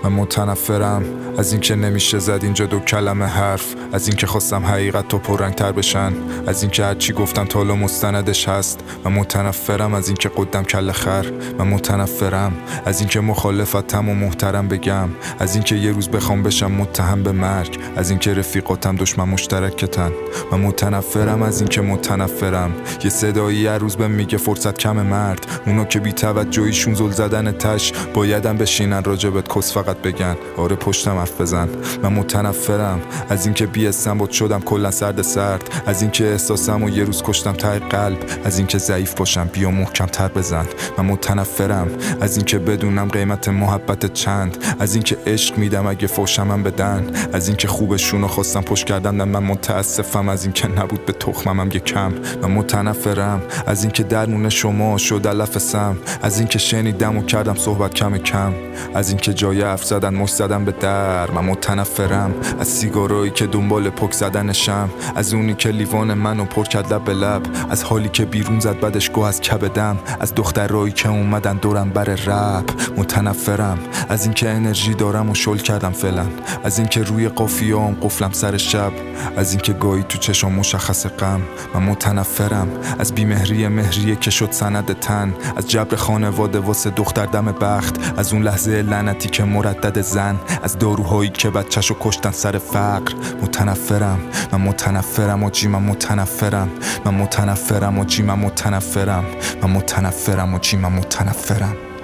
من متنفرم از این که نمیشه زد اینجا دو کلمه حرف، از این که خواستم حقیقت تو پررنگ تر بشن، از این که هرچی گفتم تا حالا مستندش هست. من متنفرم از این که قدم کله خر، من متنفرم از این که مخالفتم و محترم بگم، از این که یه روز بخوام بشم متهم به مرگ، از این که رفیقاتم دشمن مشترکتن. من متنفرم از این که متنفرم یه صدایی هر روز بهم میگه فرصت کم مرد، اونا که بی توجهیشون زل زدن تش، بایدم بشینن راجبت کس فقط بگن آره پشتم حرف بزن. من متنفرم از این که بی استنباط شدم کلا سرد، از این که احساسم و یه روز کشتم ته قلب، از این که ضعیف باشم بیا محکم تر بزن. من متنفرم از این که بدونم قیمت محبت چند، از این که عشق میدم اگه فوشمم بدن، از این که خوبشونو خواستم پشت کردن. من متاسفم از این که نبود به تخمم یه کم. من متنفرم از این که درمون شما شد علفسم، از این که شنیدم و کردم صحبت کم، از این که جای حرف زدن مش زدم به در. من متنفرم از سیگارایی که دنبال پک زدنشم، از اونی که لیوان منو پر کرد لب به لب، از حالی که بیرون زد بعدش گو از کبدم، از دخترایی که اومدن دورم بر رپ. متنفرم از این که انرژی دارم و شل کردم فعلا، از این که روی قافیه‌ام قفلم سر شب، از این که گاهی تو چشم مشخص غم. من متنفرم از بیمهریه که شد سند تن، از جبر خانواده واسه دختر دم بخت، از اون لحظه لعنتی که مردد زن، از داروهایی که بچه‌شو کشتن سر فقر. متنفرم من متنفرم آجی من متنفرم، من متنفرم آجی من متنفرم، من متنفرم آجی من متنفرم.